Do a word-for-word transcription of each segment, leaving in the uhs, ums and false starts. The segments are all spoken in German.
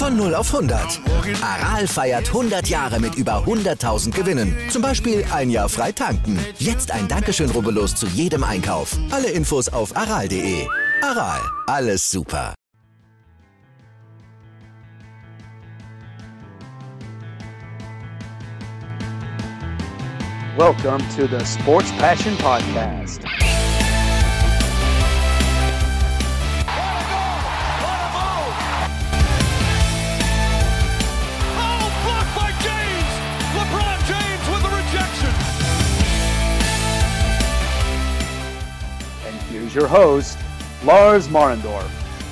Von null auf hundert. Aral feiert hundert Jahre mit über hunderttausend Gewinnen. Zum Beispiel ein Jahr frei tanken. Jetzt ein Dankeschön, rubbellos zu jedem Einkauf. Alle Infos auf aral punkt de. Aral, alles super. Welcome to the Sports Passion Podcast. Your host, Lars Marendorf.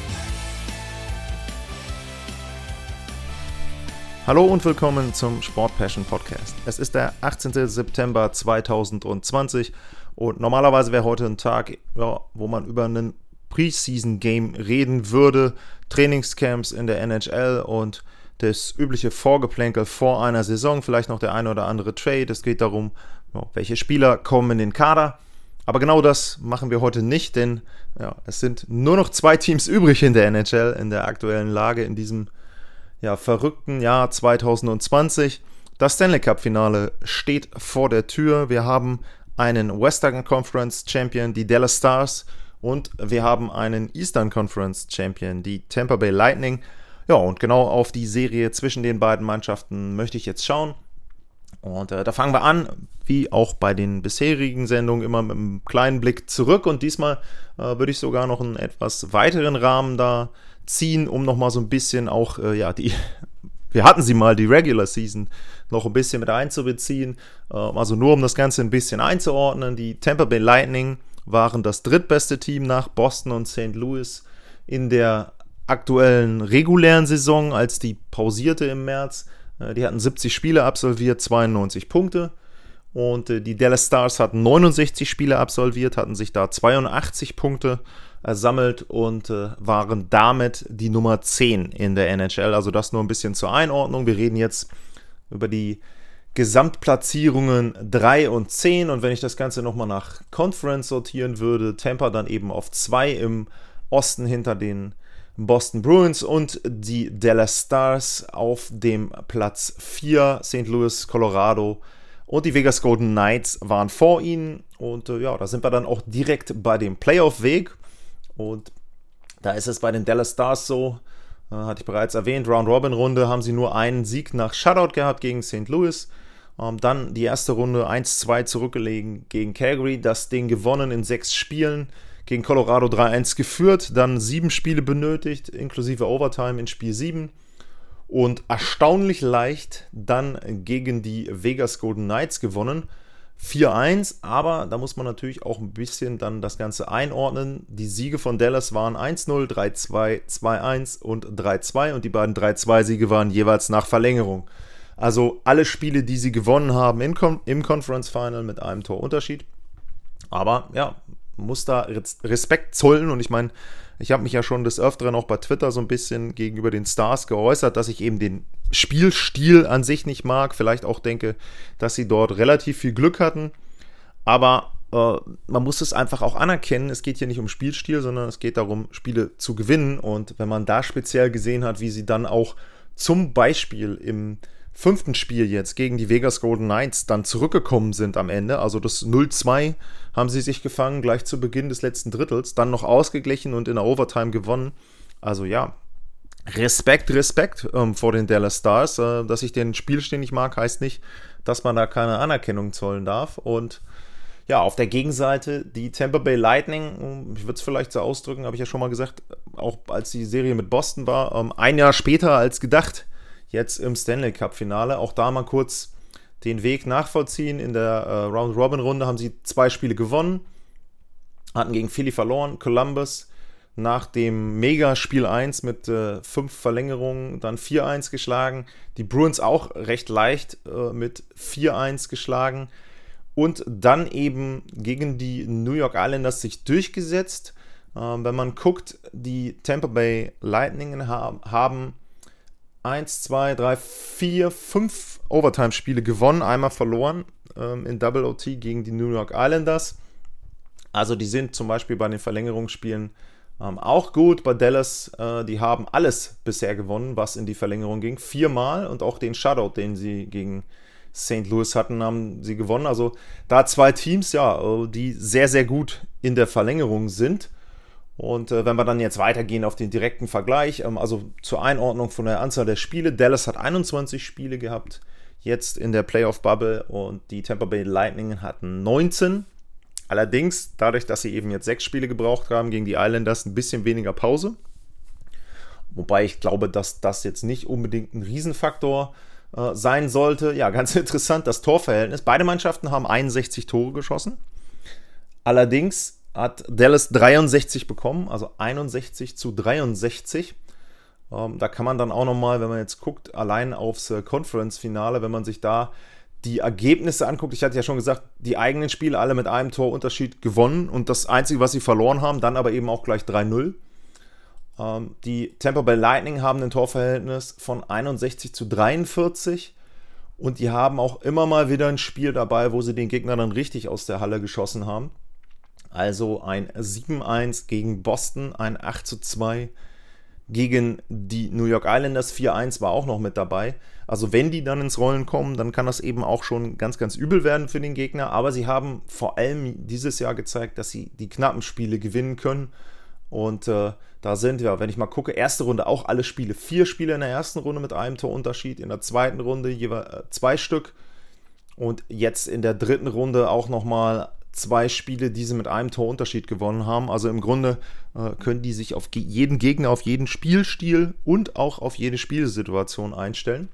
Hallo und willkommen zum Sport Passion Podcast. Es ist der achtzehnten September zweitausendzwanzig und normalerweise wäre heute ein Tag, ja, wo man über einen Preseason-Game reden würde, Trainingscamps in der N H L und das übliche Vorgeplänkel vor einer Saison, vielleicht noch der eine oder andere Trade. Es geht darum, ja, welche Spieler kommen in den Kader. Aber genau das machen wir heute nicht, denn ja, es sind nur noch zwei Teams übrig in der N H L in der aktuellen Lage in diesem ja, verrückten Jahr zweitausendzwanzig. Das Stanley Cup Finale steht vor der Tür. Wir haben einen Western Conference Champion, die Dallas Stars, und wir haben einen Eastern Conference Champion, die Tampa Bay Lightning. Ja, und genau auf die Serie zwischen den beiden Mannschaften möchte ich jetzt schauen. Und äh, da fangen wir an, wie auch bei den bisherigen Sendungen, immer mit einem kleinen Blick zurück. Und diesmal äh, würde ich sogar noch einen etwas weiteren Rahmen da ziehen, um nochmal so ein bisschen auch, äh, ja, die, wir hatten sie mal, die Regular Season, noch ein bisschen mit einzubeziehen. Äh, also nur um das Ganze ein bisschen einzuordnen. Die Tampa Bay Lightning waren das drittbeste Team nach Boston und Saint Louis in der aktuellen regulären Saison, als die pausierte im März. Die hatten siebzig Spiele absolviert, zweiundneunzig Punkte. Und die Dallas Stars hatten neunundsechzig Spiele absolviert, hatten sich da zweiundachtzig Punkte ersammelt und äh, waren damit die Nummer zehn in der N H L. Also das nur ein bisschen zur Einordnung. Wir reden jetzt über die Gesamtplatzierungen drei und zehn. Und wenn ich das Ganze nochmal nach Conference sortieren würde, Tampa dann eben auf zwei im Osten hinter den Boston Bruins und die Dallas Stars auf dem Platz vier, Saint Louis, Colorado und die Vegas Golden Knights waren vor ihnen. Und äh, ja, da sind wir dann auch direkt bei dem Playoff-Weg. Und da ist es bei den Dallas Stars so, äh, hatte ich bereits erwähnt, Round-Robin-Runde haben sie nur einen Sieg nach Shutout gehabt gegen Saint Louis. Ähm, dann die erste Runde eins zwei zurückgelegen gegen Calgary, das Ding gewonnen in sechs Spielen. Gegen Colorado drei eins geführt, dann sieben Spiele benötigt, inklusive Overtime in Spiel sieben. Und erstaunlich leicht dann gegen die Vegas Golden Knights gewonnen, vier eins. Aber da muss man natürlich auch ein bisschen dann das Ganze einordnen. Die Siege von Dallas waren eins null, drei zwei, zwei eins und drei zwei. Und die beiden drei zwei Siege waren jeweils nach Verlängerung. Also alle Spiele, die sie gewonnen haben in, im Conference Final mit einem Torunterschied. Aber ja, muss da Respekt zollen, und ich meine, ich habe mich ja schon des Öfteren auch bei Twitter so ein bisschen gegenüber den Stars geäußert, dass ich eben den Spielstil an sich nicht mag, vielleicht auch denke, dass sie dort relativ viel Glück hatten, aber äh, man muss es einfach auch anerkennen, es geht hier nicht um Spielstil, sondern es geht darum, Spiele zu gewinnen, und wenn man da speziell gesehen hat, wie sie dann auch zum Beispiel im fünften Spiel jetzt gegen die Vegas Golden Knights dann zurückgekommen sind am Ende, also das null zwei haben sie sich gefangen, gleich zu Beginn des letzten Drittels, dann noch ausgeglichen und in der Overtime gewonnen. Also ja, Respekt, Respekt ähm, vor den Dallas Stars. Äh, dass ich den Spielstil nicht mag, heißt nicht, dass man da keine Anerkennung zollen darf. Und ja, auf der Gegenseite die Tampa Bay Lightning, ich würde es vielleicht so ausdrücken, habe ich ja schon mal gesagt, auch als die Serie mit Boston war, ähm, ein Jahr später als gedacht, jetzt im Stanley Cup Finale. Auch da mal kurz den Weg nachvollziehen. In der äh, Round-Robin-Runde haben sie zwei Spiele gewonnen, hatten gegen Philly verloren, Columbus nach dem Mega-Spiel eins mit äh, fünf Verlängerungen dann vier eins geschlagen. Die Bruins auch recht leicht äh, mit vier eins geschlagen. Und dann eben gegen die New York Islanders sich durchgesetzt. Äh, wenn man guckt, die Tampa Bay Lightning ha- haben eins, zwei, drei, vier, fünf Overtime-Spiele gewonnen, einmal verloren ähm, in Double O T gegen die New York Islanders. Also die sind zum Beispiel bei den Verlängerungsspielen Ähm, auch gut bei Dallas, äh, die haben alles bisher gewonnen, was in die Verlängerung ging. Viermal und auch den Shutout, den sie gegen Saint Louis hatten, haben sie gewonnen. Also da zwei Teams, ja, die sehr, sehr gut in der Verlängerung sind. Und äh, wenn wir dann jetzt weitergehen auf den direkten Vergleich, ähm, also zur Einordnung von der Anzahl der Spiele, Dallas hat einundzwanzig Spiele gehabt, jetzt in der Playoff-Bubble, und die Tampa Bay Lightning hatten neunzehn. Allerdings, dadurch, dass sie eben jetzt sechs Spiele gebraucht haben gegen die Islanders, ein bisschen weniger Pause. Wobei ich glaube, dass das jetzt nicht unbedingt ein Riesenfaktor äh, sein sollte. Ja, ganz interessant, das Torverhältnis. Beide Mannschaften haben einundsechzig Tore geschossen. Allerdings hat Dallas dreiundsechzig bekommen, also einundsechzig zu dreiundsechzig. Ähm, da kann man dann auch nochmal, wenn man jetzt guckt, allein aufs äh, Conference-Finale, wenn man sich da die Ergebnisse anguckt, ich hatte ja schon gesagt, die eigenen Spiele alle mit einem Torunterschied gewonnen und das Einzige, was sie verloren haben, dann aber eben auch gleich drei null. Ähm, die Tampa Bay Lightning haben ein Torverhältnis von einundsechzig zu dreiundvierzig und die haben auch immer mal wieder ein Spiel dabei, wo sie den Gegner dann richtig aus der Halle geschossen haben. Also ein sieben eins gegen Boston, ein acht zu zwei gegen die New York Islanders, vier eins war auch noch mit dabei. Also wenn die dann ins Rollen kommen, dann kann das eben auch schon ganz, ganz übel werden für den Gegner. Aber sie haben vor allem dieses Jahr gezeigt, dass sie die knappen Spiele gewinnen können. Und äh, da sind wir, wenn ich mal gucke, erste Runde auch alle Spiele. Vier Spiele in der ersten Runde mit einem Torunterschied, in der zweiten Runde jeweils äh, zwei Stück. Und jetzt in der dritten Runde auch nochmal zwei Spiele, die sie mit einem Torunterschied gewonnen haben. Also im Grunde äh, können die sich auf ge- jeden Gegner, auf jeden Spielstil und auch auf jede Spielsituation einstellen.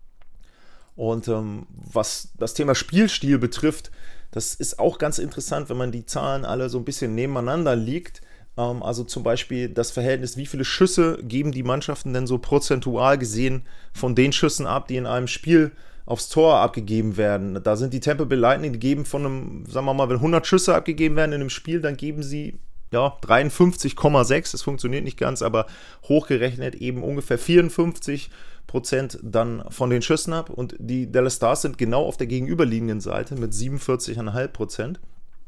Und ähm, was das Thema Spielstil betrifft, das ist auch ganz interessant, wenn man die Zahlen alle so ein bisschen nebeneinander liegt. Ähm, also zum Beispiel das Verhältnis, wie viele Schüsse geben die Mannschaften denn so prozentual gesehen von den Schüssen ab, die in einem Spiel aufs Tor abgegeben werden. Da sind die Tampa Bay Lightning, die geben von einem, sagen wir mal, wenn hundert Schüsse abgegeben werden in einem Spiel, dann geben sie ja dreiundfünfzig Komma sechs, das funktioniert nicht ganz, aber hochgerechnet eben ungefähr vierundfünfzig Prozent dann von den Schüssen ab, und die Dallas Stars sind genau auf der gegenüberliegenden Seite mit siebenundvierzig Komma fünf Prozent.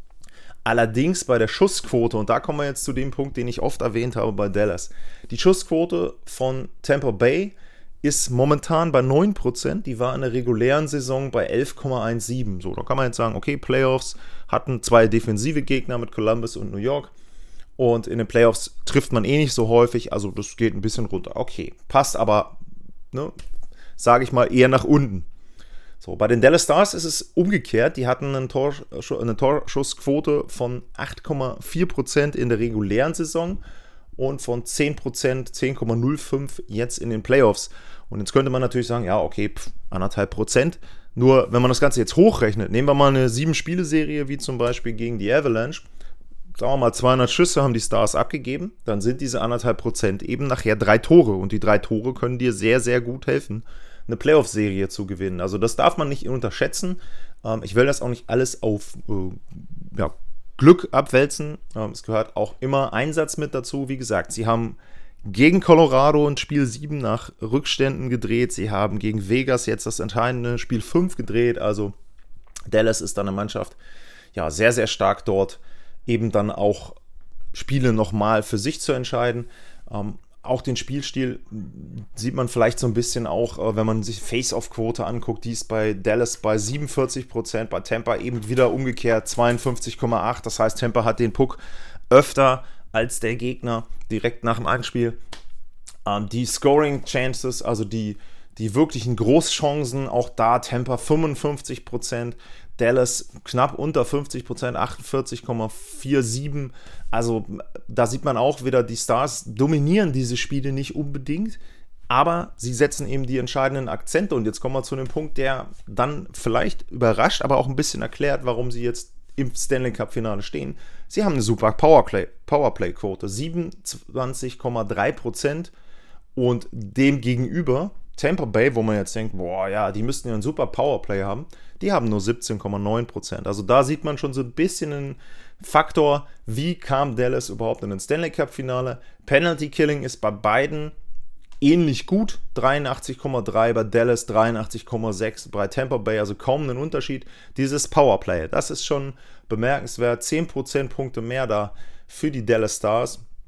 Allerdings bei der Schussquote, und da kommen wir jetzt zu dem Punkt, den ich oft erwähnt habe bei Dallas, die Schussquote von Tampa Bay ist momentan bei neun Prozent, die war in der regulären Saison bei elf Komma siebzehn. So, da kann man jetzt sagen, okay, Playoffs hatten zwei defensive Gegner mit Columbus und New York, und in den Playoffs trifft man eh nicht so häufig, also das geht ein bisschen runter. Okay, passt aber, ne, sage ich mal, eher nach unten. So, bei den Dallas Stars ist es umgekehrt, die hatten eine, Tor, eine Torschussquote von acht Komma vier Prozent in der regulären Saison und von zehn Prozent, zehn Komma null fünf jetzt in den Playoffs. Und jetzt könnte man natürlich sagen, ja, okay, pf, anderthalb Prozent. Nur, wenn man das Ganze jetzt hochrechnet, nehmen wir mal eine sieben-Spiele-Serie, wie zum Beispiel gegen die Avalanche, sagen wir mal, zweihundert Schüsse haben die Stars abgegeben, dann sind diese anderthalb Prozent eben nachher drei Tore. Und die drei Tore können dir sehr, sehr gut helfen, eine Playoff-Serie zu gewinnen. Also das darf man nicht unterschätzen. Ähm, ich will das auch nicht alles auf äh, ja, Glück abwälzen. Ähm, es gehört auch immer Einsatz mit dazu. Wie gesagt, sie haben gegen Colorado in Spiel sieben nach Rückständen gedreht. Sie haben gegen Vegas jetzt das entscheidende Spiel fünf gedreht. Also Dallas ist dann eine Mannschaft, ja, sehr, sehr stark dort, eben dann auch Spiele nochmal für sich zu entscheiden. Ähm, auch den Spielstil sieht man vielleicht so ein bisschen auch, äh, wenn man sich Face-Off-Quote anguckt, die ist bei Dallas bei siebenundvierzig Prozent, bei Tampa eben wieder umgekehrt zweiundfünfzig Komma acht. Das heißt, Tampa hat den Puck öfter als der Gegner direkt nach dem Anspiel. Ähm, die Scoring-Chances, also die, die wirklichen Großchancen, auch da Tampa fünfundfünfzig Prozent, Dallas knapp unter fünfzig Prozent, achtundvierzig Komma siebenundvierzig. Also da sieht man auch wieder, die Stars dominieren diese Spiele nicht unbedingt, aber sie setzen eben die entscheidenden Akzente. Und jetzt kommen wir zu einem Punkt, der dann vielleicht überrascht, aber auch ein bisschen erklärt, warum sie jetzt im Stanley Cup-Finale stehen. Sie haben eine super Powerplay, Powerplay-Quote, siebenundzwanzig Komma drei Prozent, und dem gegenüber Tampa Bay, wo man jetzt denkt, boah, ja, die müssten ja einen super Powerplay haben, die haben nur siebzehn Komma neun Prozent. Also da sieht man schon so ein bisschen einen Faktor, wie kam Dallas überhaupt in den Stanley Cup-Finale. Penalty Killing ist bei beiden ähnlich gut, dreiundachtzig Komma drei bei Dallas, dreiundachtzig Komma sechs bei Tampa Bay, also kaum einen Unterschied. Dieses Powerplay, das ist schon bemerkenswert, zehn Prozentpunkte mehr da für die Dallas Stars.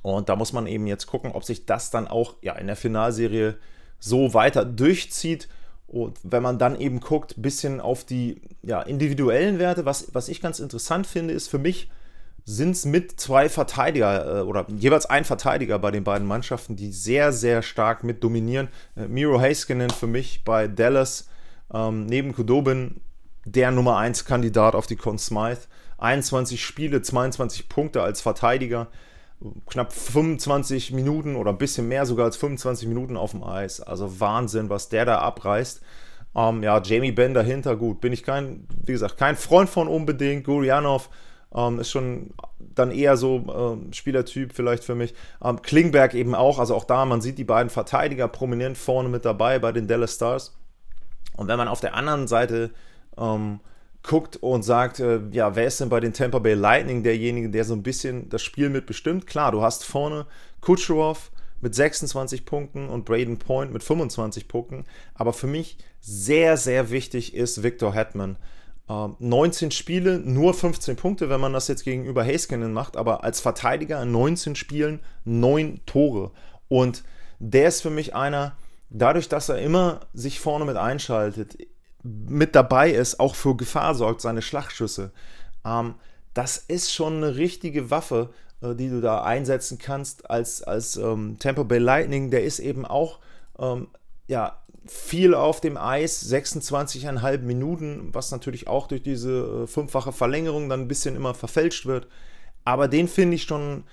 Und da muss man eben jetzt gucken, ob sich das dann auch ja, in der Finalserie so weiter durchzieht. Und wenn man dann eben guckt, ein bisschen auf die ja, individuellen Werte, was, was ich ganz interessant finde, ist für mich, sind es mit zwei Verteidiger äh, oder jeweils ein Verteidiger bei den beiden Mannschaften, die sehr, sehr stark mit dominieren. Äh, Miro Heiskanen für mich bei Dallas, ähm, neben Khudobin der Nummer eins Kandidat auf die Conn Smythe. einundzwanzig Spiele, zweiundzwanzig Punkte als Verteidiger, knapp fünfundzwanzig Minuten oder ein bisschen mehr sogar als fünfundzwanzig Minuten auf dem Eis. Also Wahnsinn, was der da abreißt. Ähm, ja, Jamie Benn dahinter, gut, bin ich kein, wie gesagt, kein Freund von unbedingt. Gurianov ähm, ist schon dann eher so ähm, Spielertyp vielleicht für mich. Ähm, Klingberg eben auch, also auch da, man sieht die beiden Verteidiger prominent vorne mit dabei bei den Dallas Stars. Und wenn man auf der anderen Seite ähm, guckt und sagt, äh, ja, wer ist denn bei den Tampa Bay Lightning derjenige, der so ein bisschen das Spiel mitbestimmt? Klar, du hast vorne Kucherov mit sechsundzwanzig Punkten und Brayden Point mit fünfundzwanzig Punkten, aber für mich sehr, sehr wichtig ist Victor Hedman. Ähm, neunzehn Spiele, nur fünfzehn Punkte, wenn man das jetzt gegenüber Heiskanen macht, aber als Verteidiger in neunzehn Spielen neun Tore. Und der ist für mich einer, dadurch, dass er immer sich vorne mit einschaltet, mit dabei ist, auch für Gefahr sorgt, seine Schlagschüsse. Ähm, das ist schon eine richtige Waffe, äh, die du da einsetzen kannst als, als ähm, Tampa Bay Lightning. Der ist eben auch ähm, ja, viel auf dem Eis, sechsundzwanzig Komma fünf Minuten, was natürlich auch durch diese äh, fünffache Verlängerung dann ein bisschen immer verfälscht wird. Aber den finde ich schon,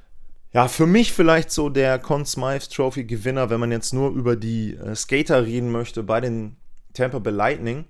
ja, für mich vielleicht so der Conn Smythe Trophy Gewinner, wenn man jetzt nur über die äh, Skater reden möchte bei den Tampa Bay Lightning.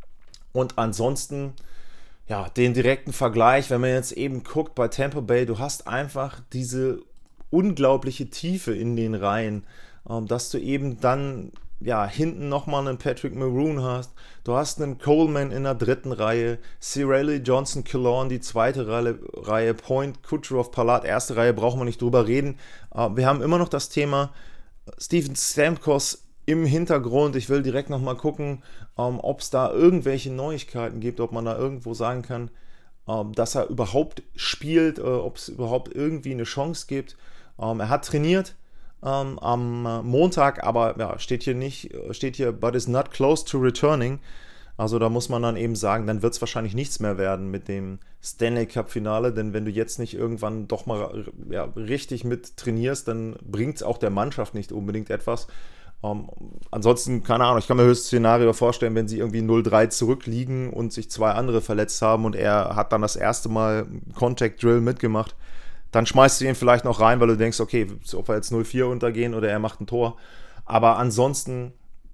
Und ansonsten, ja, den direkten Vergleich, wenn man jetzt eben guckt bei Tampa Bay, du hast einfach diese unglaubliche Tiefe in den Reihen, ähm, dass du eben dann, ja, hinten nochmal einen Patrick Maroon hast, du hast einen Coleman in der dritten Reihe, Cirelli, Johnson, Killorn, die zweite Reihe, Reihe Point, Kucherov, Palat, erste Reihe, brauchen wir nicht drüber reden. Äh, wir haben immer noch das Thema Steven Stamkos im Hintergrund. Ich will direkt nochmal gucken, ähm, ob es da irgendwelche Neuigkeiten gibt, ob man da irgendwo sagen kann, ähm, dass er überhaupt spielt, äh, ob es überhaupt irgendwie eine Chance gibt. Ähm, er hat trainiert ähm, am Montag, aber ja, steht hier nicht, steht hier, but is not close to returning. Also da muss man dann eben sagen, dann wird es wahrscheinlich nichts mehr werden mit dem Stanley Cup Finale, denn wenn du jetzt nicht irgendwann doch mal ja, richtig mit trainierst, dann bringt es auch der Mannschaft nicht unbedingt etwas. Um, ansonsten, keine Ahnung, ich kann mir höchstes Szenario vorstellen, wenn sie irgendwie null drei zurückliegen und sich zwei andere verletzt haben und er hat dann das erste Mal Contact Drill mitgemacht, dann schmeißt du ihn vielleicht noch rein, weil du denkst, okay, ob wir jetzt null vier untergehen oder er macht ein Tor. Aber ansonsten,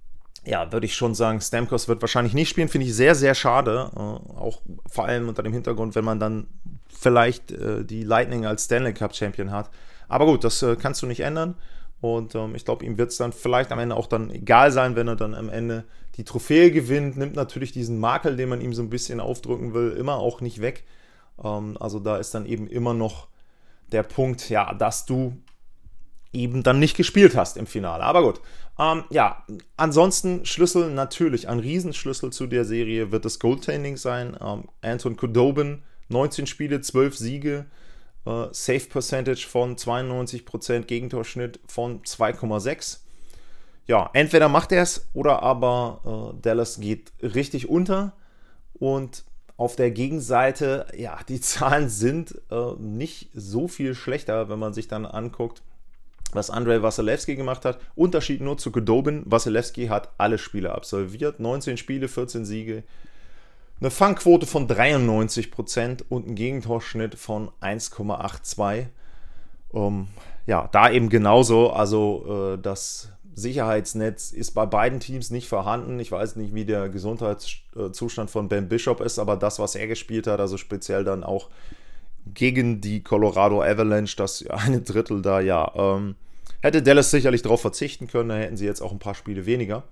ja, würde ich schon sagen, Stamkos wird wahrscheinlich nicht spielen, finde ich sehr, sehr schade. Uh, auch vor allem unter dem Hintergrund, wenn man dann vielleicht uh, die Lightning als Stanley Cup Champion hat. Aber gut, das uh, kannst du nicht ändern. Und ähm, ich glaube, ihm wird es dann vielleicht am Ende auch dann egal sein, wenn er dann am Ende die Trophäe gewinnt. Nimmt natürlich diesen Makel, den man ihm so ein bisschen aufdrücken will, immer auch nicht weg. Ähm, also da ist dann eben immer noch der Punkt, ja, dass du eben dann nicht gespielt hast im Finale. Aber gut, ähm, ja, ansonsten Schlüssel natürlich, ein Riesenschlüssel zu der Serie wird das Goaltending sein. Ähm, Anton Khudobin, neunzehn Spiele, zwölf Siege. Uh, Save Percentage von zweiundneunzig Prozent, Gegentorschnitt von zwei Komma sechs. Ja, entweder macht er es oder aber uh, Dallas geht richtig unter. Und auf der Gegenseite, ja, die Zahlen sind uh, nicht so viel schlechter, wenn man sich dann anguckt, was Andrei Vasilevskiy gemacht hat. Unterschied nur zu Khudobin. Vasilevskiy hat alle Spiele absolviert. neunzehn Spiele, vierzehn Siege. Eine Fangquote von dreiundneunzig Prozent und ein Gegentorschnitt von eins Komma achtundzwanzig. Um, ja, da eben genauso. Also äh, das Sicherheitsnetz ist bei beiden Teams nicht vorhanden. Ich weiß nicht, wie der Gesundheitszustand von Ben Bishop ist, aber das, was er gespielt hat, also speziell dann auch gegen die Colorado Avalanche, das eine Drittel da, ja, ähm, hätte Dallas sicherlich darauf verzichten können. Da hätten sie jetzt auch ein paar Spiele weniger.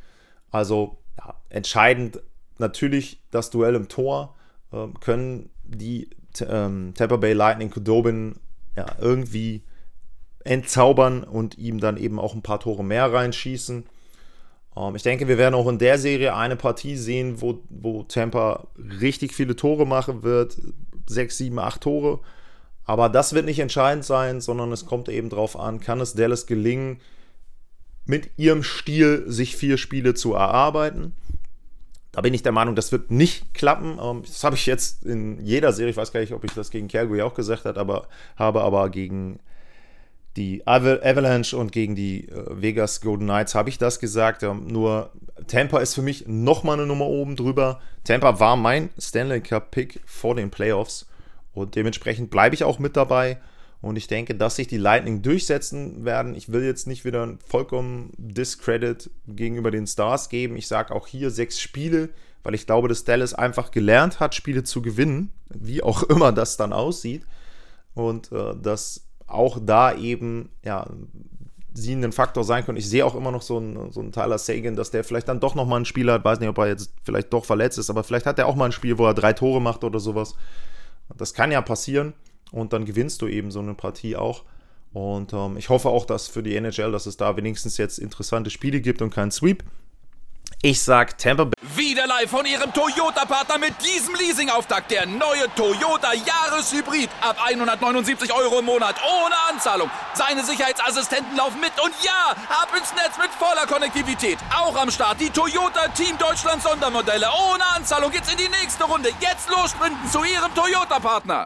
Also ja, entscheidend natürlich das Duell im Tor, äh, können die ähm, Tampa Bay Lightning Khudobin ja, irgendwie entzaubern und ihm dann eben auch ein paar Tore mehr reinschießen. Ähm, ich denke, wir werden auch in der Serie eine Partie sehen, wo, wo Tampa richtig viele Tore machen wird, sechs, sieben, acht Tore. Aber das wird nicht entscheidend sein, sondern es kommt eben darauf an, kann es Dallas gelingen, mit ihrem Stil sich vier Spiele zu erarbeiten. Da bin ich der Meinung, das wird nicht klappen. Das habe ich jetzt in jeder Serie, ich weiß gar nicht, ob ich das gegen Calgary auch gesagt habe, aber habe aber gegen die Avalanche und gegen die Vegas Golden Knights habe ich das gesagt. Nur Tampa ist für mich nochmal eine Nummer oben drüber. Tampa war mein Stanley Cup-Pick vor den Playoffs und dementsprechend bleibe ich auch mit dabei. Und ich denke, dass sich die Lightning durchsetzen werden. Ich will jetzt nicht wieder vollkommen Discredit gegenüber den Stars geben. Ich sage auch hier sechs Spiele, weil ich glaube, dass Dallas einfach gelernt hat, Spiele zu gewinnen, wie auch immer das dann aussieht. Und äh, dass auch da eben, ja, sie ein Faktor sein können. Ich sehe auch immer noch so einen, so einen Tyler Seguin, dass der vielleicht dann doch nochmal ein Spiel hat. Weiß nicht, ob er jetzt vielleicht doch verletzt ist, aber vielleicht hat er auch mal ein Spiel, wo er drei Tore macht oder sowas. Das kann ja passieren. Und dann gewinnst du eben so eine Partie auch. Und ähm, ich hoffe auch, dass für die N H L, dass es da wenigstens jetzt interessante Spiele gibt und keinen Sweep. Ich sag Tampa Bay. Wieder live von ihrem Toyota-Partner mit diesem Leasing-Auftakt. Der neue Toyota Jahreshybrid. Ab hundertneunundsiebzig Euro im Monat. Ohne Anzahlung. Seine Sicherheitsassistenten laufen mit. Und ja, ab ins Netz mit voller Konnektivität. Auch am Start die Toyota Team Deutschland Sondermodelle. Ohne Anzahlung geht's in die nächste Runde. Jetzt los sprinten zu ihrem Toyota-Partner.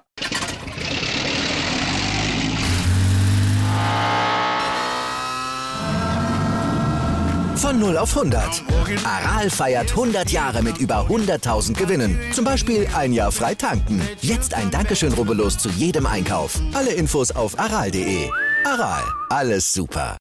Von null auf hundert. Aral feiert hundert Jahre mit über hunderttausend Gewinnen. Zum Beispiel ein Jahr frei tanken. Jetzt ein Dankeschön, rubbellos zu jedem Einkauf. Alle Infos auf aral punkt de. Aral, alles super.